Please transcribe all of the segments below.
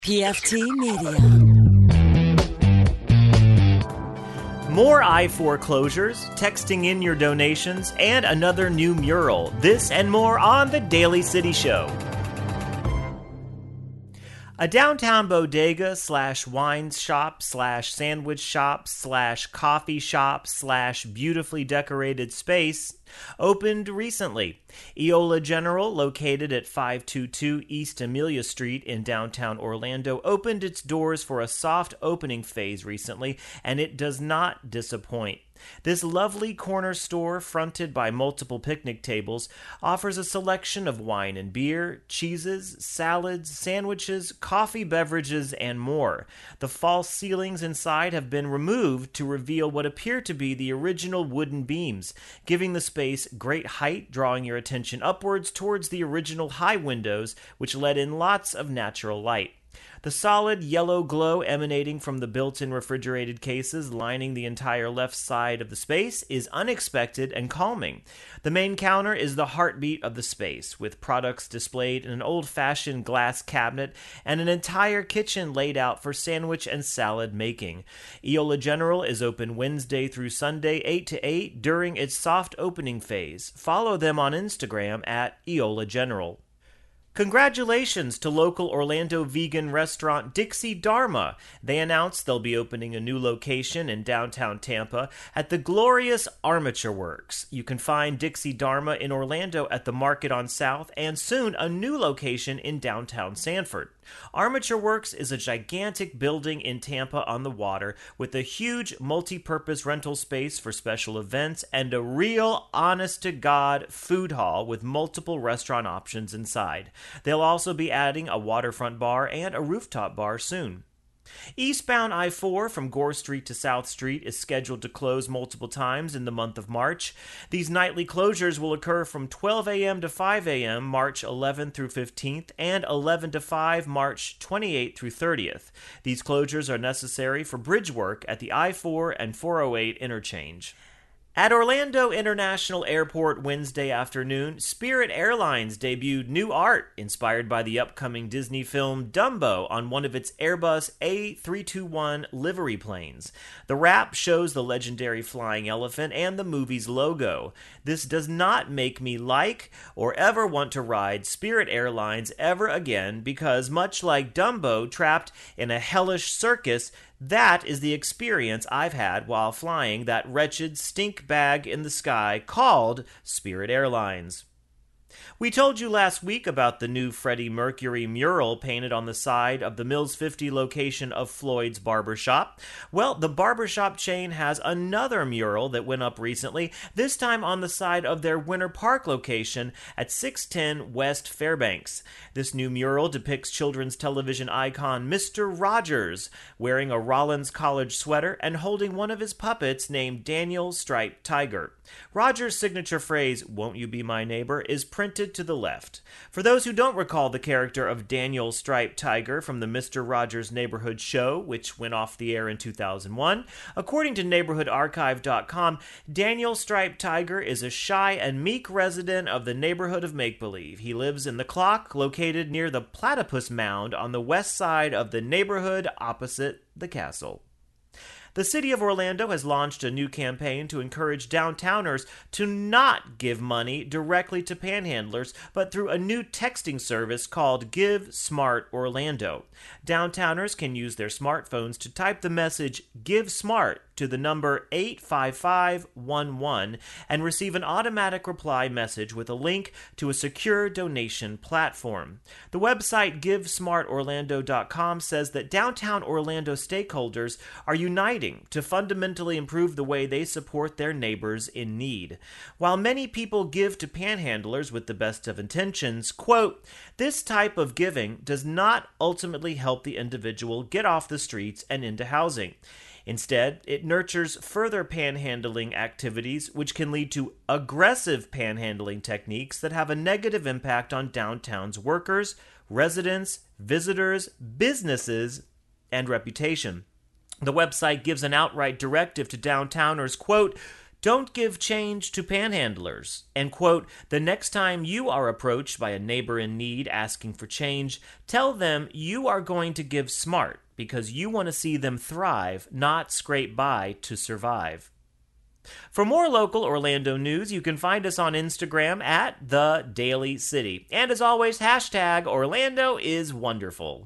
PFT Media. More I-4 closures, texting in your donations, and another new mural. This and more on The Daily City Show. A downtown bodega / wine shop / sandwich shop / coffee shop / beautifully decorated space opened recently. Eola General, located at 522 East Amelia Street in downtown Orlando, opened its doors for a soft opening phase recently, and it does not disappoint. This lovely corner store, fronted by multiple picnic tables, offers a selection of wine and beer, cheeses, salads, sandwiches, coffee, beverages, and more. The false ceilings inside have been removed to reveal what appear to be the original wooden beams, giving the space great height, drawing your attention upwards towards the original high windows, which let in lots of natural light. The solid yellow glow emanating from the built-in refrigerated cases lining the entire left side of the space is unexpected and calming. The main counter is the heartbeat of the space, with products displayed in an old-fashioned glass cabinet and an entire kitchen laid out for sandwich and salad making. Eola General is open Wednesday through Sunday 8 to 8 during its soft opening phase. Follow them on Instagram at Eola General. Congratulations to local Orlando vegan restaurant Dixie Dharma. They announced they'll be opening a new location in downtown Tampa at the glorious Armature Works. You can find Dixie Dharma in Orlando at the Market on South, and soon a new location in downtown Sanford. Armature Works is a gigantic building in Tampa on the water with a huge multi-purpose rental space for special events and a real honest-to-God food hall with multiple restaurant options inside. They'll also be adding a waterfront bar and a rooftop bar soon. Eastbound I-4 from Gore Street to South Street is scheduled to close multiple times in the month of March. These nightly closures will occur from 12 a.m. to 5 a.m. March 11th through 15th and 11 to 5 March 28th through 30th. These closures are necessary for bridge work at the I-4 and 408 interchange. At Orlando International Airport Wednesday afternoon, Spirit Airlines debuted new art inspired by the upcoming Disney film Dumbo on one of its Airbus A321 livery planes. The wrap shows the legendary flying elephant and the movie's logo. This does not make me like or ever want to ride Spirit Airlines ever again because, much like Dumbo trapped in a hellish circus, that is the experience I've had while flying that wretched stink bag in the sky called Spirit Airlines. We told you last week about the new Freddie Mercury mural painted on the side of the Mills 50 location of Floyd's Barbershop. Well, the barbershop chain has another mural that went up recently, this time on the side of their Winter Park location at 610 West Fairbanks. This new mural depicts children's television icon Mr. Rogers wearing a Rollins College sweater and holding one of his puppets named Daniel Striped Tiger. Rogers' signature phrase, "Won't you be my neighbor?" is printed to the left. For those who don't recall the character of Daniel Striped Tiger from the Mr. Rogers Neighborhood Show, which went off the air in 2001, according to NeighborhoodArchive.com, Daniel Striped Tiger is a shy and meek resident of the neighborhood of Make-Believe. He lives in the Clock, located near the Platypus Mound on the west side of the neighborhood opposite the castle. The city of Orlando has launched a new campaign to encourage downtowners to not give money directly to panhandlers, but through a new texting service called Give Smart Orlando. Downtowners can use their smartphones to type the message Give Smart to the number 85511 and receive an automatic reply message with a link to a secure donation platform. The website GiveSmartOrlando.com says that downtown Orlando stakeholders are uniting to fundamentally improve the way they support their neighbors in need. While many people give to panhandlers with the best of intentions, quote, this type of giving does not ultimately help the individual get off the streets and into housing. Instead, it nurtures further panhandling activities, which can lead to aggressive panhandling techniques that have a negative impact on downtown's workers, residents, visitors, businesses, and reputation. The website gives an outright directive to downtowners, quote, Don't give change to panhandlers. And quote, the next time you are approached by a neighbor in need asking for change, tell them you are going to give smart because you want to see them thrive, not scrape by to survive. For more local Orlando news, you can find us on Instagram at The Daily City. And as always, hashtag Orlando is wonderful.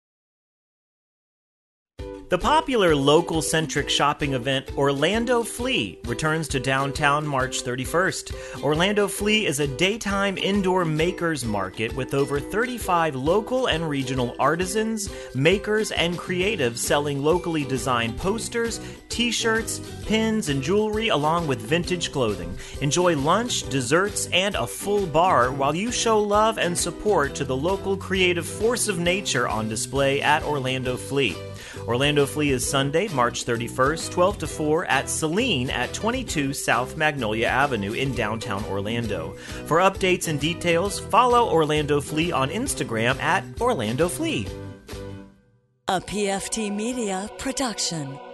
The popular local-centric shopping event Orlando Flea returns to downtown March 31st. Orlando Flea is a daytime indoor makers market with over 35 local and regional artisans, makers, and creatives selling locally designed posters, t-shirts, pins, and jewelry along with vintage clothing. Enjoy lunch, desserts, and a full bar while you show love and support to the local creative force of nature on display at Orlando Flea. Orlando Flea is Sunday, March 31st, 12 to 4 at Celine at 22 South Magnolia Avenue in downtown Orlando. For updates and details, follow Orlando Flea on Instagram at Orlando Flea. A PFT Media production.